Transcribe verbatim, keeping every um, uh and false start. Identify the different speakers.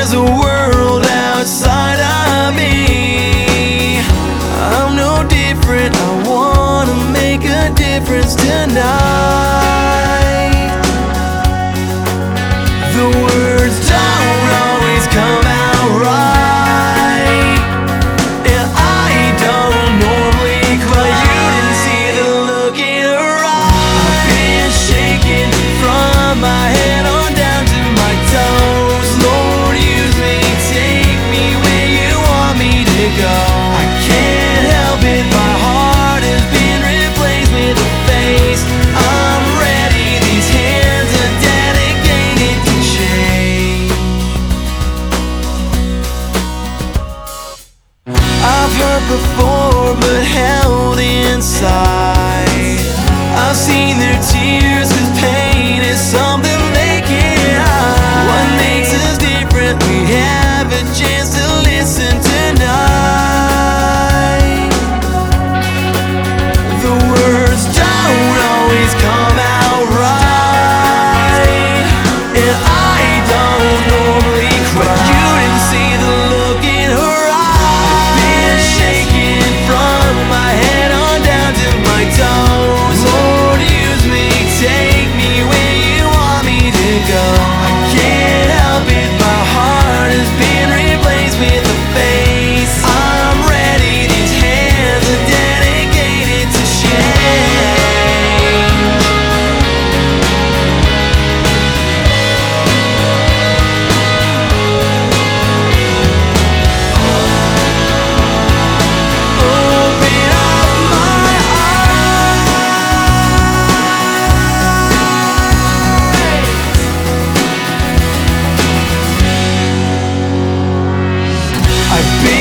Speaker 1: there's a world outside of me. I'm no different, I wanna make a difference tonight. The words don't always come out right, and I don't normally cry. You didn't see the look in her eyes. I've been shaking from my head on down to my toes. Lord, use me, take me where you want me to go. I can't help it, my heart has been replaced with a face. I'm ready, these hands are dedicated to change. I've heard before but held inside. I've seen their tears, cause pain is something they can't hide. What makes us different? We have a chance to listen tonight. The words don't always come out right, and I don't normally cry. You didn't see the look in her eyes. I've been shaking from my head on down to my toes. Lord, use me, take me where you want me to go. I can't help it, my heart has been replaced with a face. I'm ready, these hands are dedicated to change. Open up my eyes. I've been